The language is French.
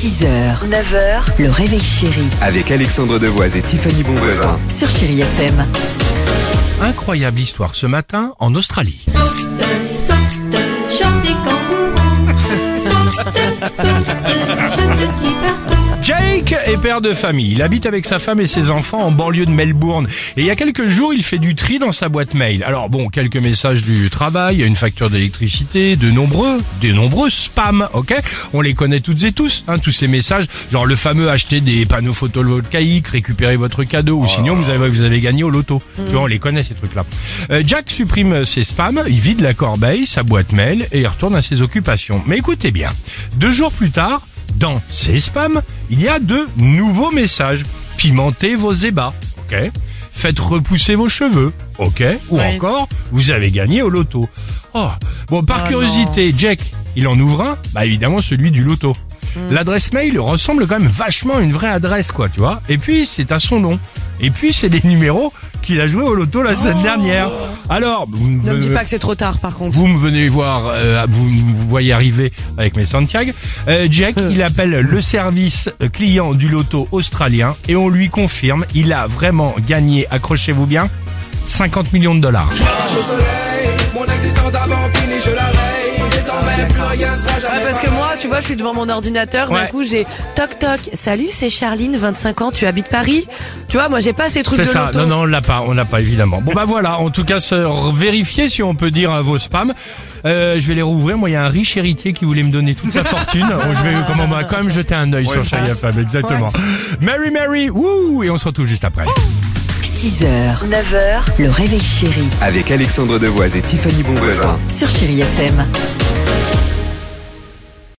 6h, 9h, le réveil chéri Avec Alexandre Devoise et Tiffany Bonvoisin. sur Chéri FM. Incroyable histoire ce matin en Australie. Saute, saute, chante des kangourous. Saute, saute, je te suis partout. Jake est père de famille. Il habite avec sa femme et ses enfants en banlieue de Melbourne. Et il y a quelques jours, il fait du tri dans sa boîte mail. Alors bon, quelques messages du travail, une facture d'électricité, de nombreux spams, ok? On les connaît toutes et tous, tous ces messages. Genre le fameux acheter des panneaux photovoltaïques, récupérer votre cadeau, ou sinon vous avez gagné au loto. Tu vois, on les connaît ces trucs-là. Jack supprime ses spams, il vide la corbeille, sa boîte mail, et il retourne à ses occupations. Mais écoutez bien, 2 jours plus tard, dans ces spams, il y a de nouveaux messages. Pimentez vos ébats, ok? Faites repousser vos cheveux, ok? Ou encore, vous avez gagné au loto. Oh, bon, par curiosité, Jack, il en ouvre un, bah évidemment celui du loto. L'adresse mail ressemble quand même vachement à une vraie adresse, quoi, tu vois. Et puis, c'est à son nom. Et puis, c'est les numéros qu'il a joué au loto la semaine dernière. Alors, Ne me dis pas que c'est trop tard, par contre. vous me venez voir, vous me voyez arriver avec mes Santiago. Jack, il appelle le service client du loto australien et on lui confirme, il a vraiment gagné, accrochez-vous bien, 50 millions de dollars. Ouais, parce que moi, tu vois, je suis devant mon ordinateur, d'un coup, j'ai toc toc. Salut, c'est Charline, 25 ans, tu habites Paris? Tu vois, moi, j'ai pas ces trucs C'est de ça, loto. non, on l'a pas évidemment. Bon bah voilà, en tout cas, vérifiez si on peut dire vos spams. Je vais les rouvrir. Moi, il y a un riche héritier qui voulait me donner toute sa fortune. On va quand même jeter un œil sur Chéri FM, exactement. Mary, wouh, et on se retrouve juste après. 6h, 9h, le réveil chéri Avec Alexandre Devoise et Tiffany Bonvoisin. sur Chéri FM.